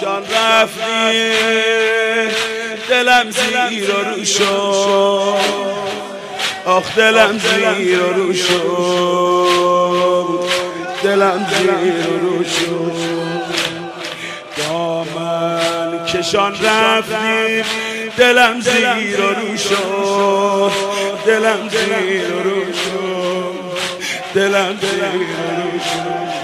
کشان رفتی دلم زیر و رو شد، آخ دلم زیر و رو شد، دلم زیر و رو شد. دامن کشان رفتی دلم زیر و رو شد، دلم زیر و رو شد، دلم زیر و رو شد.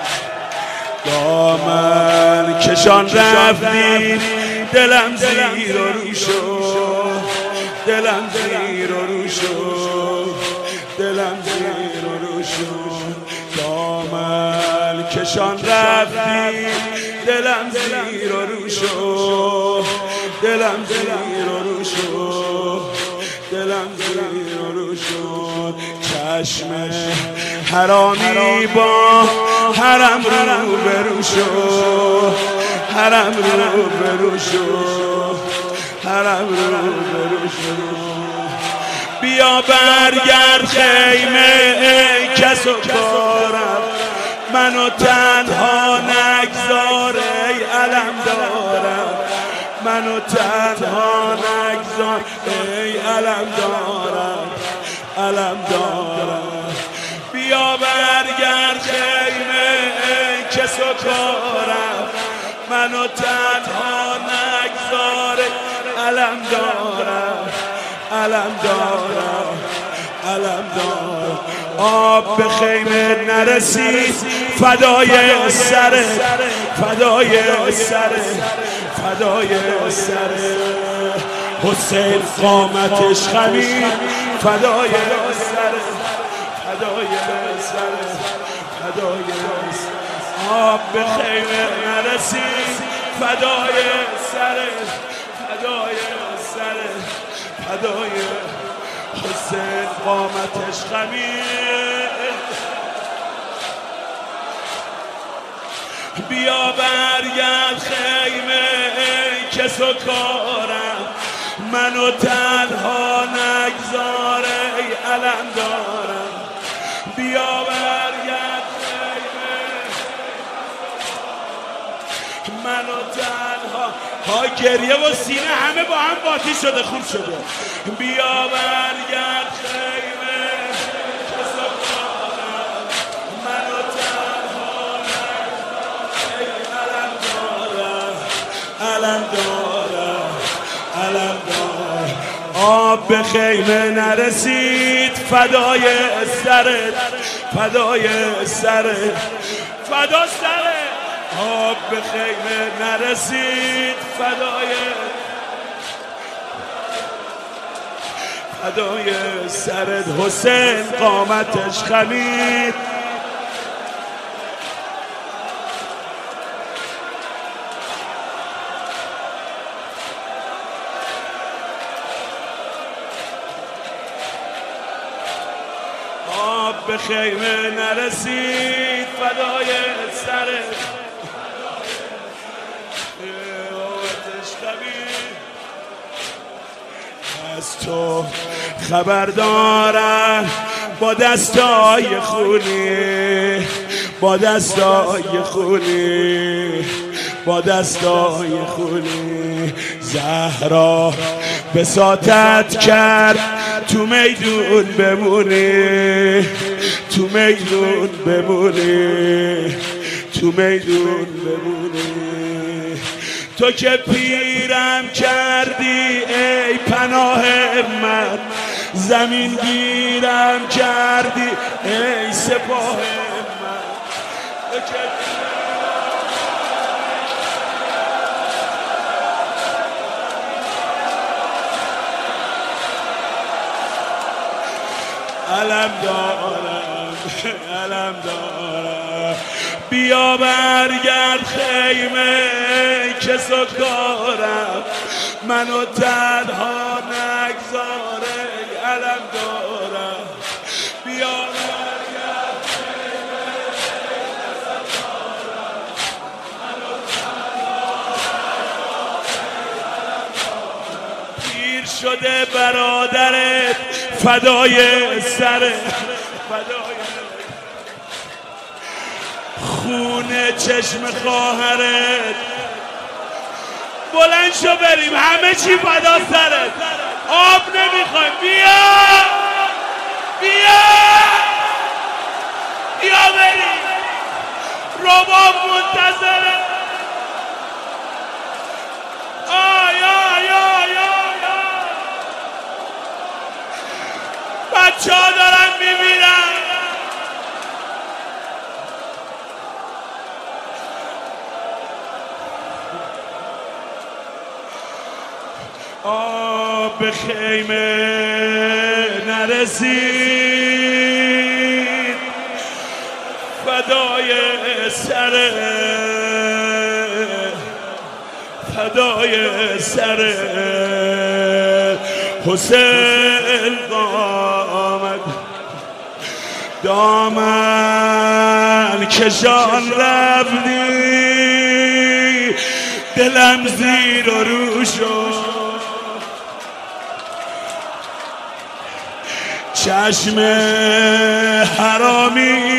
دامن کشان رفتی دلم زیر و رو شد، دلم زیر و رو شد، دلم زیر و رو شد. دامن کشان رفتی دلم زیر و رو شد، دلم زیر و رو شد، دلم زیر و رو شد. چشم حرامی با حرم رو برو شد، حرم رو برو شد، حرم رو برو شد. بیا برگرد خیمه ای کس و کارم، منو تنها نگذار ای علم دارم، منو تنها نگذار ای علم دارم، علم دارم. بیا برگرد خیمه ای کس و کارم، منو تنها نگذار علم دارم، علم دارم، علم دارم. آب به خیمه نرسید فدای سر، فدای سر، فدای سر. حسین قامتش خمید فدای سر، فدای سر، فدای سر. آب به خیمه نرسید فدای سر، فدای سر، فدای حسین قامتش خمید. بیا برگرد خیمه ای کس و کارم، منو تنها نگذار ای علم دارم. بیا برگرد خیمه منو تنها. ها گریه و سینه همه با هم قاطی شده، خوب شده. بیا برگرد خیمه کس و کارم، منو تنها نگذار ای علم دارم، علم دارم، علم دارم. آب به خیمه نرسید فدای سرت، فدای سرت، فدا سرت. آب به خیمه نرسید فدای، فدای سرت. حسین قامتش خمید. آب به خیمه نرسید فدای سرت، از تو خبر دارم با دستای خونی، با دستای خونی، با دستای خونی. زهرا بساطت کرد تو میدون بمونی، تو میدون بمونی، تو میدون بمونی. تو که پیرم کردی ای پناه من، زمین گیرم کردی ای سپاه من. تو که علم دارم، علم دارم. بیا برگرد خیمه کس و کارم، منو تنها نگذار ای علم دارم. بیا برگرد خیمه کس و کارم، منو تنها نگذار ای علم دارم. پیر شده برادرت فدای سرت، فدای خون چشم خواهرت، بلند شو بریم، همه چی فدا سرت، آب نمیخوایم. بیا بریم، رباب منتظره. بچه ها دارن میمیرن. به خیمه نرسید، فدای سر حسین قامت، دامن کشان رفتی، دلم زیر و رو شد. چشم حرامی